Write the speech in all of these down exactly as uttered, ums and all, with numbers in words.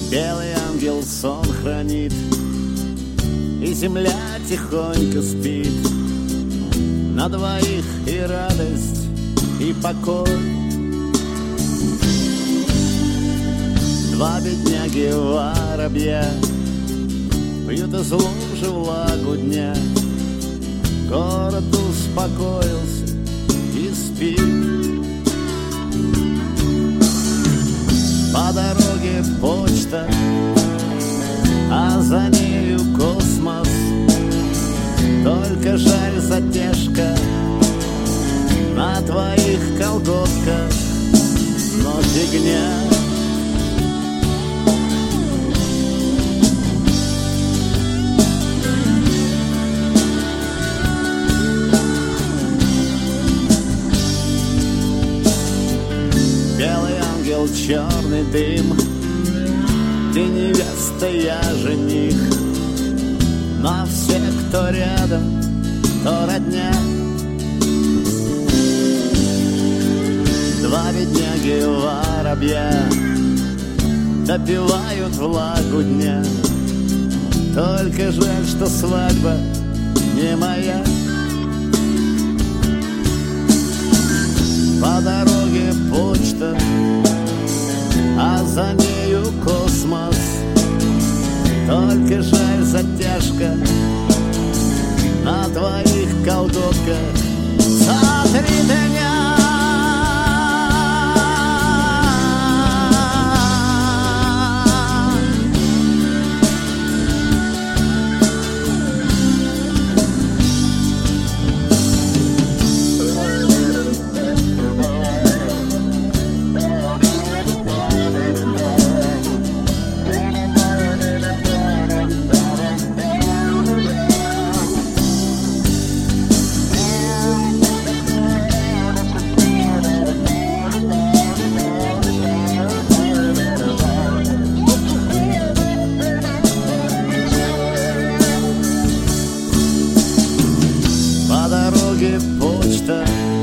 Белый ангел сон хранит, и земля тихонько спит. На двоих и радость, и покой. Два бедняги воробья пьют из лужи влагу дня. Город успокоился и спит. По дороге почта, а за нею космос. Только жаль затяжка на твоих колготках, но фигня. Белый ангел, черный дым, ты невеста, я жених. Но все, кто рядом, то родня. Два бедняги воробья допивают влагу дня. Только жаль, что свадьба не моя. По дороге почта, а за нею космос. Только жаль затяжка на твоих колготках. За три дня. Почта,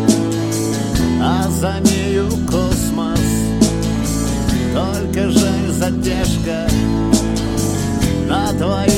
а за нею космос. Только жаль затяжка на твоих